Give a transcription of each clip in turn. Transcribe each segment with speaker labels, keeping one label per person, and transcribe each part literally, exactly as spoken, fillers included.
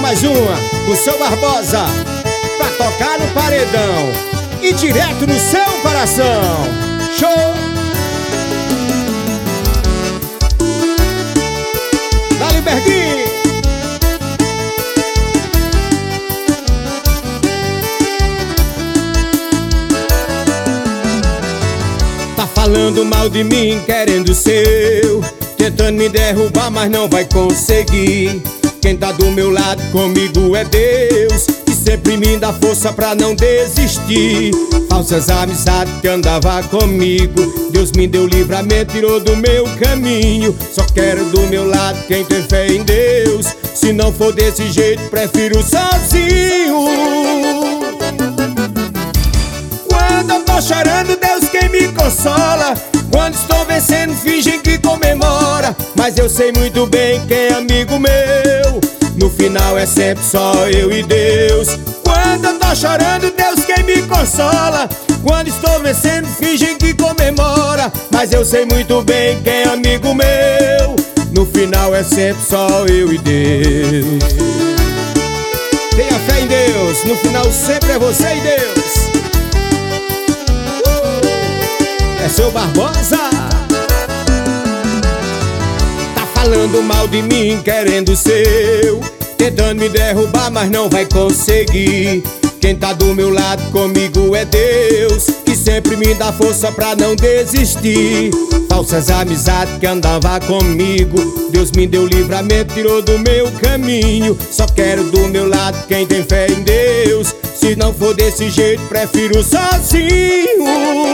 Speaker 1: mais uma, o seu Barbosa, pra tocar no paredão e direto no seu coração. Show! Dali, Berguinho! Tá falando mal de mim, querendo ser eu, tentando me derrubar, mas não vai conseguir. Quem tá do meu lado comigo é Deus, que sempre me dá força pra não desistir. Falsas amizades que andava comigo, Deus me deu livramento, tirou do meu caminho. Só quero do meu lado quem tem fé em Deus. Se não for desse jeito, prefiro sozinho. Quando eu tô chorando, Deus quem me consola. Quando estou vencendo, fingem que comemora, mas eu sei muito bem quem é amigo meu. No final é sempre só eu e Deus. Quando eu tô chorando, Deus quem me consola. Quando estou vencendo, fingem que comemora, mas eu sei muito bem quem é amigo meu. No final é sempre só eu e Deus. Tenha fé em Deus, no final sempre é você e Deus. É seu Barbosa. Tá falando mal de mim, querendo ser eu, tentando me derrubar, mas não vai conseguir. Quem tá do meu lado comigo é Deus, que sempre me dá força pra não desistir. Falsas amizades que andava comigo, Deus me deu livramento, tirou do meu caminho. Só quero do meu lado quem tem fé em Deus. Se não for desse jeito, prefiro sozinho.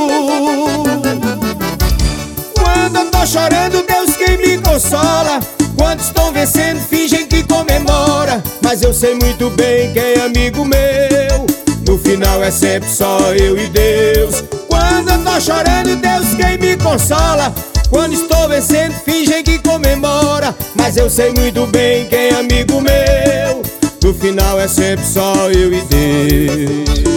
Speaker 1: Quando eu tô chorando, Deus quem me consola. Quando estou vencendo, fingem que comemora, mas eu sei muito bem quem é amigo meu. No final é sempre só eu e Deus. Quando eu tô chorando, Deus quem me consola. Quando estou vencendo, fingem que comemora, mas eu sei muito bem quem é amigo meu. No final é sempre só eu e Deus.